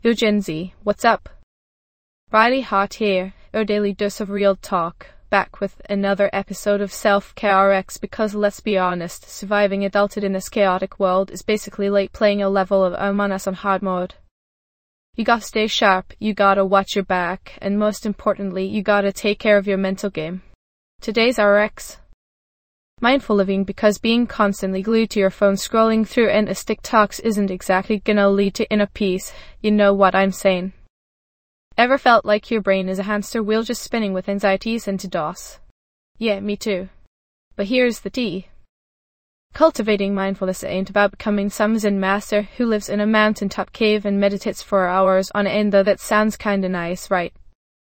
Yo Gen Z, what's up? Riley Hot here, your daily dose of real talk, back with another episode of Self-Care RX because let's be honest, surviving adulthood in this chaotic world is basically like playing a level of Among Us on hard mode. You gotta stay sharp, you gotta watch your back, and most importantly, you gotta take care of your mental game. Today's RX. Mindful living because being constantly glued to your phone scrolling through endless TikToks isn't exactly gonna lead to inner peace, you know what I'm saying. Ever felt like your brain is a hamster wheel just spinning with anxieties into DOS? Yeah, me too. But here's the tea. Cultivating mindfulness ain't about becoming some Zen master who lives in a mountaintop cave and meditates for hours on end, though that sounds kinda nice, right?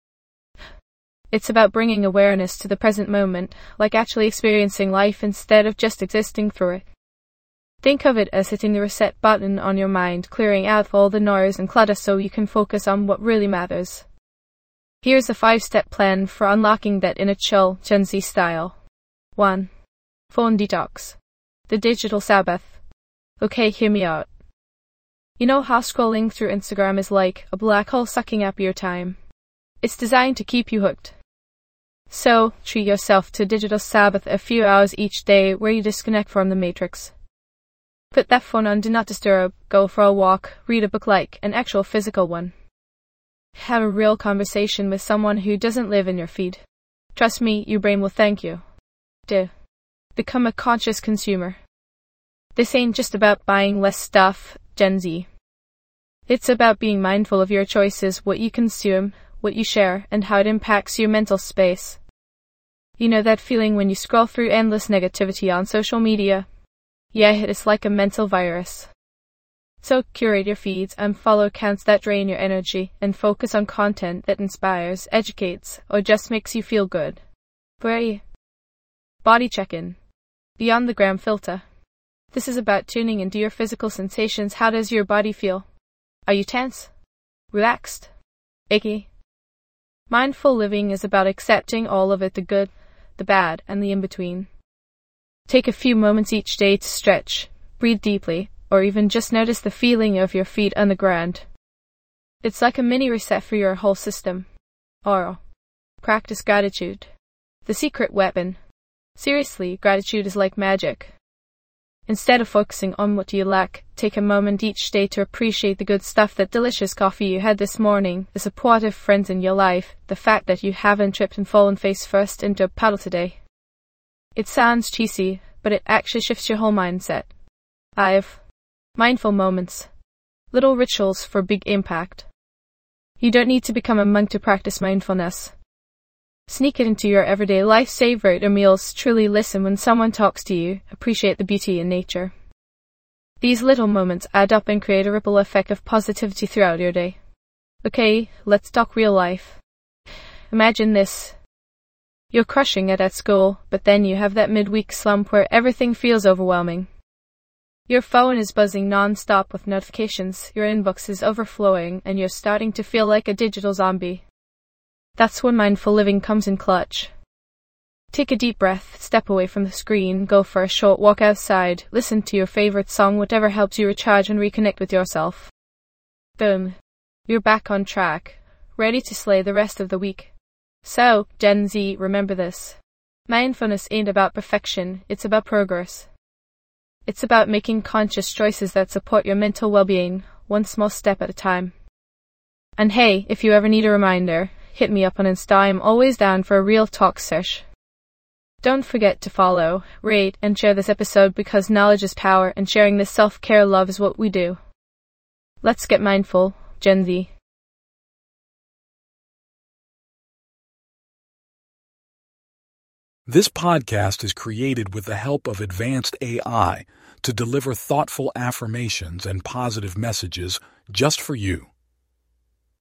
It's about bringing awareness to the present moment, like actually experiencing life instead of just existing through it. Think of it as hitting the reset button on your mind, clearing out all the noise and clutter so you can focus on what really matters. Here's a 5-step plan for unlocking that inner chill, Gen Z style. 1. Phone detox. The digital Sabbath. Okay, hear me out. You know how scrolling through Instagram is like a black hole sucking up your time? It's designed to keep you hooked. So, treat yourself to digital Sabbath a few hours each day where you disconnect from the matrix. Put that phone on Do Not Disturb, go for a walk, read a book like an actual physical one. Have a real conversation with someone who doesn't live in your feed. Trust me, your brain will thank you. 2. Become a conscious consumer. This ain't just about buying less stuff, Gen Z. It's about being mindful of your choices, what you consume, what you share, and how it impacts your mental space. You know that feeling when you scroll through endless negativity on social media? Yeah, it's like a mental virus. So curate your feeds, unfollow accounts that drain your energy, and focus on content that inspires, educates, or just makes you feel good. 3. Body check-in. Beyond the gram filter. This is about tuning into your physical sensations. How does your body feel? Are you tense? Relaxed? Achy? Mindful living is about accepting all of it, the good, the bad, and the in-between. Take a few moments each day to stretch, breathe deeply, or even just notice the feeling of your feet on the ground. It's like a mini reset for your whole system. Or, practice gratitude. The secret weapon. Seriously, gratitude is like magic. Instead of focusing on what you lack, take a moment each day to appreciate the good stuff, that delicious coffee you had this morning, the supportive friends in your life, the fact that you haven't tripped and fallen face first into a puddle today. It sounds cheesy, but it actually shifts your whole mindset. 5. Mindful moments. Little rituals for big impact. You don't need to become a monk to practice mindfulness. Sneak it into your everyday life. Savor your meals, truly listen when someone talks to you, appreciate the beauty in nature. These little moments add up and create a ripple effect of positivity throughout your day. Okay, let's talk real life. Imagine this. You're crushing it at school, but then you have that midweek slump where everything feels overwhelming. Your phone is buzzing non-stop with notifications, your inbox is overflowing, and you're starting to feel like a digital zombie. That's when mindful living comes in clutch. Take a deep breath, step away from the screen, go for a short walk outside, listen to your favorite song, whatever helps you recharge and reconnect with yourself. Boom. You're back on track, ready to slay the rest of the week. So, Gen Z, remember this. Mindfulness ain't about perfection, it's about progress. It's about making conscious choices that support your mental well-being, one small step at a time. And hey, if you ever need a reminder, hit me up on Insta. I'm always down for a real talk sesh. Don't forget to follow, rate, and share this episode because knowledge is power and sharing this self-care love is what we do. Let's get mindful, Gen Z. This podcast is created with the help of advanced AI to deliver thoughtful affirmations and positive messages just for you.